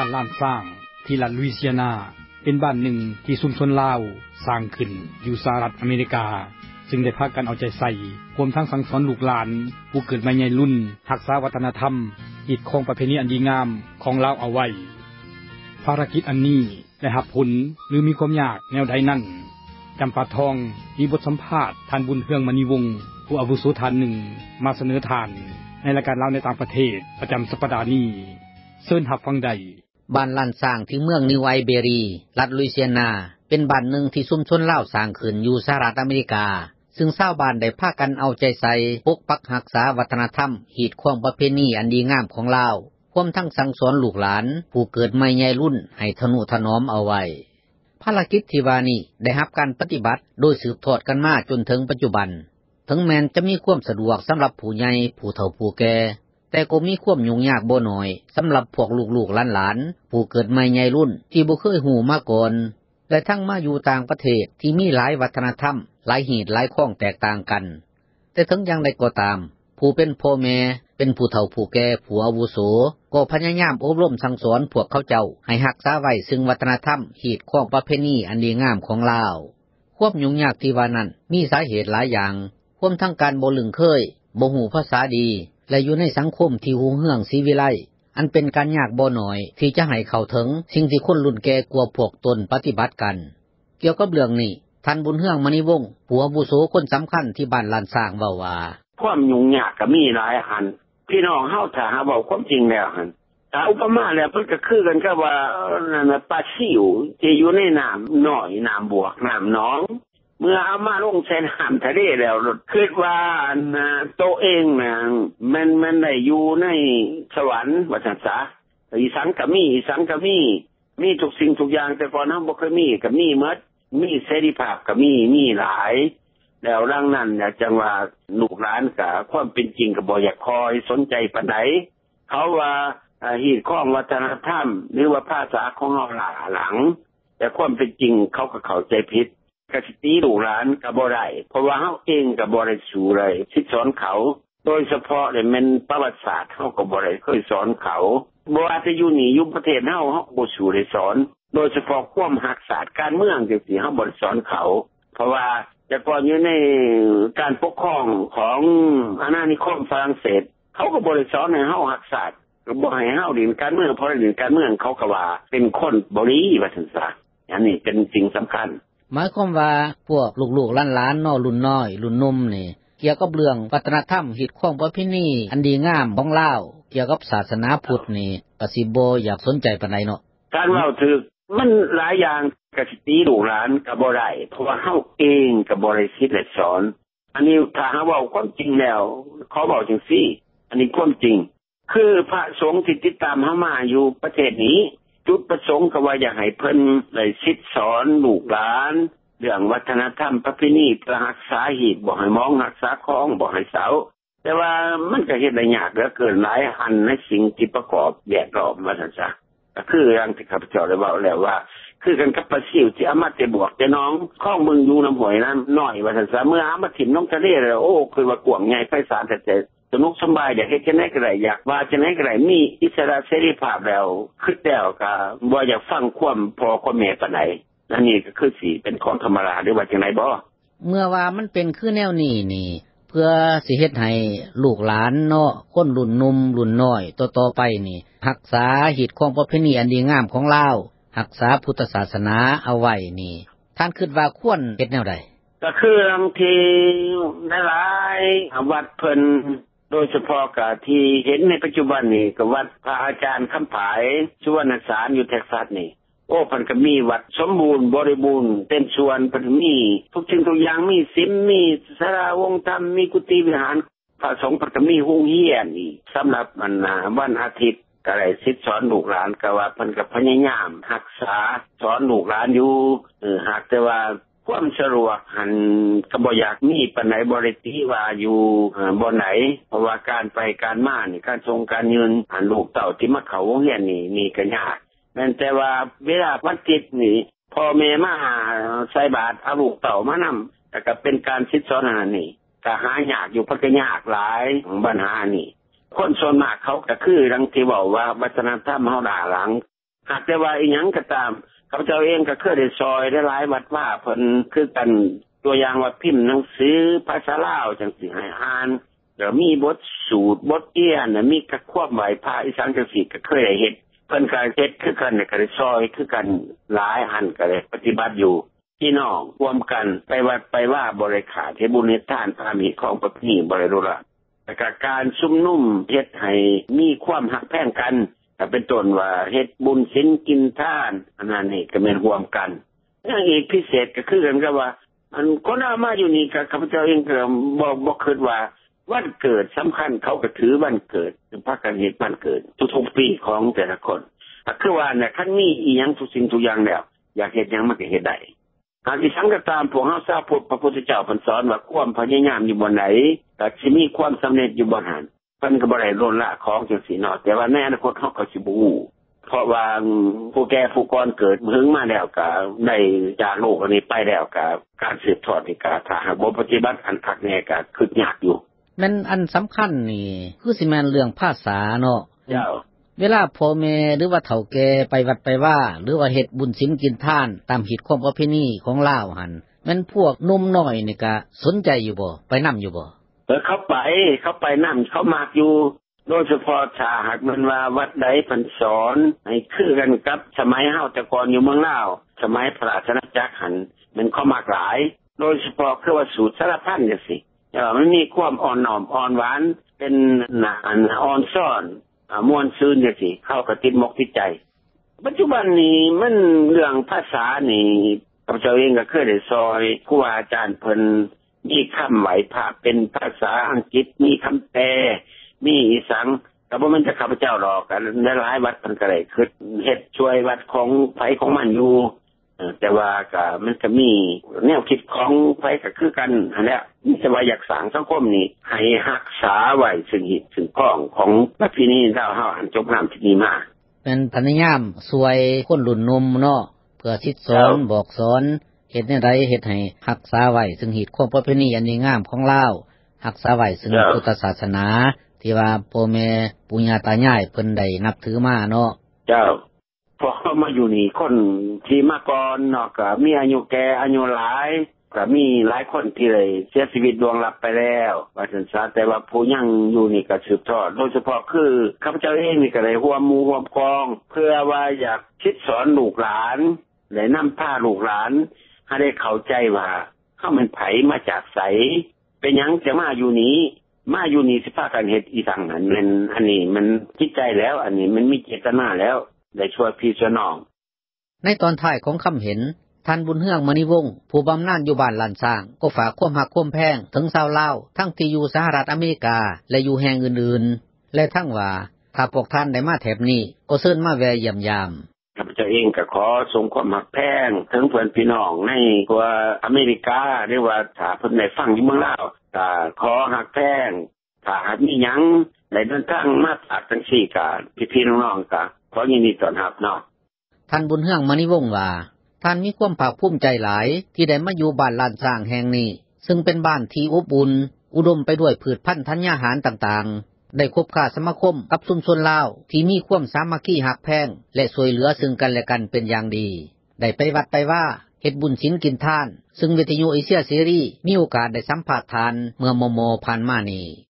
ล้านสร้างที่รัฐลุยเซียนาเป็นบ้านหนึ่งที่ชุมชนลาวสร้างขึ้นอยู่สหรัฐอเมริกาซึ่งได้พากันเอาใจใส่รวมทั้งสั่งสอนลูกหลานผู้เกิดใหม่ใหญ่รุ่นรักษาวัฒนธรรมกีดคองประเพณีอันดีงามของลาวเอาไว้ภารกิจอันนี้ได้รับผลหรือมีความยากแนวใดนั้นจำปาทองมีบทสัมภาษณ์ท่านบุญเฮืองมณีวงศ์ผู้อาวุโสท่านหนึ่งมาเสนอทานในรายการลาวในต่างประเทศประจำสัปดาห์นี้เชิญรับฟังได้บ้านล้านสร้างที่เมืองนิวไอเบรีรัฐลุยเซียนาเป็นบ้านหนึ่งที่ชุมชนลาวสร้างขึ้นอยู่สหรัฐอเมริกาซึ่งชาวบ้านได้พากันเอาใจใส่ปกปักรักษาวัฒนธรรมฮีดความประเพณีอันดีงามของลาวพร้อมทั้งสั่งสอนลูกหลานผู้เกิดใหม่ใหญ่รุ่นให้ทนุถนอมเอาไว้ภารกิจที่ว่านี้ได้รับการปฏิบัติโดยสืบทอดกันมาจนถึงปัจจุบันถึงแม้นจะมีความสะดวกสำหรับผู้ใหญ่ผู้เฒ่าผู้แก่แต่ก็มีความยุ่งยากบ่น้อยสำหรับพวกลูกๆหลานๆผู้เกิดใหม่ใหญ่รุ่นที่บ่เคยฮู้มาก่อนและทั้งมาอยู่ต่างประเทศที่มีหลายวัฒนธรรมหลายฮีดหลายข้องแตกต่างกันแต่ถึงอย่างใดก็ตามผู้เป็นพ่อแม่เป็นผู้เฒ่าผู้แก่ผู้อาวุโสก็พยายามอบรมสั่งสอนพวกเขาเจ้าให้รักษาไว้ซึ่งวัฒนธรรมฮีดข้องประเพณีอันดีงามของลาวความยุ่งยากที่ว่านั้นมีสาเหตุหลายอย่างความทั้งการบ่ลึงเคยบ่ฮู้ภาษาดีและอยู่ในสังคมที่หุ่งเหืองศรีวิไลอันเป็นการยากบ่น้อยที่จะให้เข้าถึงสิ่งที่คนรุ่นแก่กลัวพวกตนปฏิบัติกันเกี่ยวกับเรื่องนี้ท่านบุญเฮืองมณีวงศ์ผู้อาวุโสคนสำคัญที่บ้านล้านสร้างเว้าว่าความยุ่งยากก็มีหลายหันพี่น้องเฮาถ้าหาเว้าความจริงแล้วหันถ้าอุปมาแล้วเพิ่นก็คือกันกับว่านั่นน่ะปลาซิวที่อยู่ในน้ำน้อยน้ำบวกน้ำหนองเมื่อเอามาลงใส่น้ำทะเลแล้วคิดว่าตัวเองน่ะมันได้อยู่ในสวรรค์ว่าซั่นซะอีสังก็มีทุกสิ่งทุกอย่างแต่ก่อนเฮาบ่เคยมีก็มีหมดมีเสรีภาพก็มีหลายแล้วดังนั้นเนี่ยจังว่าลูกหลานก็ความเป็นจริงก็บ่อยากคอยสนใจปานใดเขาว่าฮีดข้องวัฒนธรรมหรือว่าภาษาของเฮาหลังแต่ความเป็นจริงเขาก็เข้าใจผิดกสิตีลูกหลานก็บ่ได้เพราะว่าเฮาเองก็บ่ได้สู่เลยสิสอนเขาโดยเฉพาะเนี่ยมันประวัติศาสตร์เฮาก็บ่ได้เคยสอนเขาบ่ว่าจะอยู่นี่อยู่ประเทศเฮาบ่สู่ได้สอนโดยเฉพาะความรักศาสตร์การเมืองจังซี่เฮาบ่ได้สอนเขาเพราะว่าแต่ก่อนอยู่ในการปกครองของอาณานิคมฝรั่งเศสเขาก็บ่ได้สอนให้เฮารักศาสตร์ก็บ่ให้เฮาเรียนการเมืองเพราะเรียนการเมืองเขาก็ว่าเป็นคนบ่ดีว่าซั่นซะอันนี้เป็นสิ่งสำคัญหมายความว่าพวกลูกๆหลานๆน้อรุ่นน้อยรุ่นนมนี่เกี่ยวกับเรื่องวัฒนธรรมฮีดข้องประเพณีอันดีงามของลาวเกี่ยวกับศาสนาพุทธนี่ก็สิบ่อยากสนใจปานใดเนาะการเว้าถึกมันหลายอย่างก็สิตีลูกหลานก็บ่ได้เพราะว่าเฮาเองก็บ่ได้คิดและสอนอันนี้ถ้าหาเว้าความจริงแล้วขอเว้าจังซี่อันนี้ความจริงคือพระสงฆ์ที่ติดตามเฮามาอยู่ประเทศนี้จุดประสงค์ก็ว่าอยากให้เพิ่นได้คิดสอนลูกหลานเรื่องวัฒนธรรมประเพณีเพื่อรักษาฮีดบ่ให้มองรักษาของบ่ให้เสาแต่ว่ามันก็เฮ็ดได้ยากเหลือเกินหลายอันในสิ่งที่ประกอบแวดล้อมว่าซั่นซะก็คืออย่างที่ข้าพเจ้าได้เว้าแล้วว่าคือกันกับปลาซิวที่เอามาแต่บวกแต่น้องข้องมึงอยู่น้ำห้วยนั้นน้อยว่าซั่นซะเมื่อเอามาถิ่มลงทะเลแล้วโอ้คือว่ากว้างใหญ่ไพศาลแต่สนุกสบายอยากเฮ็ดจังได๋ก็ได้อยากว่าจังได๋ก็ได้มีอิสระเสรีภาพแล้วคิดแล้วก็บ่อยากฟังความพ่อความแม่ปานใดอันนี้ก็คือสิเป็นของธรรมดาหรือว่าจังได๋บ่เมื่อว่ามันเป็นคือแนวนี้นี่เพื่อสิเฮ็ดให้ลูกหลานเนาะคนรุ่นหนุ่มรุ่นน้อยต่อๆไปนี่รักษาฮีดข้องประเพณีอันดีงามของลาวรักษาพุทธศาสนาเอาไว้นี่ท่านคิดว่าควรเฮ็ดแนวใดก็คือบางทีหลายๆวัดเพิ่นโดยเฉพาะก็ที่เห็นในปัจจุบันนี่ก็วัดพระอาจารย์คำผายสุวรรณสารอยู่เท็กซัสนี่โอ้เพิ่นก็มีวัดสมบูรณ์บริบูรณ์เต็มส่วนเพิ่นมีทุกสิ่งทุกอย่างมีศีลมีศาลาวงธรรมมีกุฏิวิหารพระสงฆ์เพิ่นก็มีโรงเรียนนี่สำหรับวันอาทิตย์ก็ได้สิสอนลูกหลานก็ว่าเพิ่นก็พยายามรักษาสอนลูกหลานอยู่หากแต่ว่าความสะดวกหันก็บ่อยากมีปานใดบ่ได้ติว่าอยู่บ่ไหนเพราะว่าการไปการมานี่การส่งการยืนลูกเต้าที่มาเข้าโรงเรียนนี่ก็ยากแม้แต่ว่าเวลาวันอาทิตย์นี่พ่อแม่มาใส่บาตรเอาลูกเต้ามานำแต่ก็เป็นการสิสอนอันนี้ก็หายากอยู่เพราะก็ยากหลายปัญหานี่คนส่วนมากเขาก็คือดังที่บอกว่าวัฒนธรรมเฮาด่าหลังหากแต่ว่าอีหยังก็ตามข้าพเจ้าเองก็เคยได้ซอยได้หลายวัดว่าเพิ่นคือกันตัวอย่างว่าพิมพ์หนังสือภาษาลาวจังสิให้อ่านแล้วมีบทสูตรบทเรียนมีกระควบไหวพระอีสานจังสิก็เคยได้เฮ็ดเพิ่นก็เฮ็ดคือกันก็ได้ซอยคือกันหลายหันก็ได้ปฏิบัติอยู่พี่น้องร่วมกันไปวัดไปว่าบริขาดเฮ็ดบุญเฮ็ดทานตามมีของประเพณีบ่ได้รู้ละแต่การชุมนุมเฮ็ดให้มีความฮักแพงกันก็เป็นต้นว่าเฮ็ดบุญศีลกินทานอันนั้นนี่ก็แม่นร่วมกันอย่างอีกพิเศษก็คือกันก็ว่าอันคนเอามาอยู่นี่ก็ข้าพเจ้าเองก็บ่คิดว่าวันเกิดสำคัญเขาก็ถือวันเกิดพากันเฮ็ดวันเกิดทุกๆปีของแต่ละคนก็คือว่าเนี่ยคันมีอีหยังทุกสิ่งทุกอย่างแล้วอยากเฮ็ดหยังมันก็เฮ็ดได้หากที่สังก็ตามพวกเฮาทราบพระพุทธเจ้าเพิ่นสอนว่าความพยายามอยู่บ่ไหนก็สิมีความสำเร็จอยู่บ่หั่นเพิ่นก็บ่ได้โลดละของจังซี่เนาะแต่ว่าในอนาคตเฮาก็สิบ่ฮู้เพราะว่าผู้แก่ผู้ก่อนเกิดถึงมาแล้วก็ได้จากโลกอันนี้ไปแล้วก็การสืบทอดนี่ก็ถ้าหากบ่ปฏิบัติอันคักแน่ก็คือยากอยู่แม่นอันสำคัญนี่คือสิแม่นเรื่องภาษาเนาะเจ้าเวลาพ่อแม่หรือว่าเฒ่าแก่ไปวัดไปว่าหรือว่าเฮ็ดบุญศีลกินทานตามหิตความประเพณีของลาวหั่นแม่นพวกหนุ่มน้อยนี่ก็สนใจอยู่บ่ไปนํอยู่บ่เขาไปนํเขามักอยู่โดยเฉพาะถ้าหากมันว่าวัดใดเพิ่นสอนให้คือกันกับสมัยเฮาแต่ก่อนอยู่เมืองลาวสมัยพระราชอาณาจักรหั่นมันเข้ามักหลายโดยเฉพาะคือว่าสูตรสารพันจังซี่มันมีความอ่อนน้อมอ่อนหวานเป็นอ่อนซ่อนม่วนซื่นจังซี่เข้ากับติดมกติดใจปัจจุบันนี้มันเรื่องภาษานี่ข้าพเจ้าเองก็เคยได้ซอยครูอาจารย์เพิ่นมีคำไหวพระเป็นภาษาอังกฤษมีคำแปลมีอีสังก็บ่แม่นจะข้าพเจ้าหรอกกันหลายวัดเพิ่นก็ได้คิดเฮ็ดช่วยวัดของไผของมันอยู่แต่ว่าก็มันก็มีแนวคิดของไผก็คือกันอันนี้มีแต่ว่าอยากสร้างสังคมนี้ให้รักษาไว้ซึ่งหิตซึ่งข้องของประเพณีลาวเฮาอันจบงามที่นี่มาเป็นพยายามช่วยคนรุ่นหนุ่มเนาะเพื่อสิสอนบอกสอนเฮ็ดแนวใดเฮ็ดให้รักษาไว้ซึ่งหิตความประเพณีอันดีงามของลาวรักษาไว้ซึ่งพุทธศาสนาที่ว่าพ่อแม่ปู่ย่าตายายเพิ่นได้นับถือมาเนาะเจ้าพอมาอยู่นี่คนที่มาก่อนเนาะก็มีอายุแก่อายุหลายก็มีหลายคนที่ได้เสียชีวิตล่วงลับไปแล้วว่าซั่นซะแต่ว่าผู้ยังอยู่นี่ก็สืบทอดโดยเฉพาะคือข้าพเจ้าเองนี่ก็ได้ร่วมหมู่ร่วมกองเพื่อว่าอยากคิดสอนลูกหลานได้นำพาลูกหลานให้ได้เข้าใจว่าเฮามันไผมาจากไสเป็นหยังจะมาอยู่นี้สิพากันเฮ็ดอีสังนั้นมันอันนี้มันคิดใจแล้วอันนี้มันมีเจตนาแล้วได้ช่วยพี่ช่วยน้องในตอนท้ายของคำเห็นท่านบุญเฮืองมณีวงศ์ผู้บำนาญอยู่บ้านลานสร้างก็ฝากความรักความแพงถึงชาวลาวทั้งที่อยู่สหรัฐอเมริกาและอยู่แห่งอื่นๆและทั้งว่าถ้าพวกท่านได้มาแถบนี้ก็เชิญมาแวะเยี่ยมยามข้าพเจ้าเองก็ขอส่งความรักแพงถึงเพื่อนพี่น้องในตัวอเมริกาหรือว่าถ้าเพิ่นได้ฟังอยู่เมืองลาวก็ขอรักแพงถ้าหากมีหยังได้เดินทางมาจากจังซี่ก็พี่ๆน้องๆก็ขอยินดีต้อนรับเนาะท่านบุญเฮืองมณีวงศ์ว่าท่านมีความภาคภูมิใจหลายที่ได้มาอยู่บ้านลานสร้างแห่งนี้ซึ่งเป็นบ้านที่อบอุ่นอุดมไปด้วยพืชพันธุ์ธัญญาหารต่างๆได้คบค้าสมาคมกับชุมชนลาวที่มีความสามัคคีฮักแพงและช่วยเหลือซึ่งกันและกันเป็นอย่างดีได้ไปวัดไปว่าเฮ็ดบุญศีลกินทานซึ่งวิทยุเอเชียเสรีมีโอกาสได้สัมภาษณ์ท่านเมื่อม.ผ่านมานี้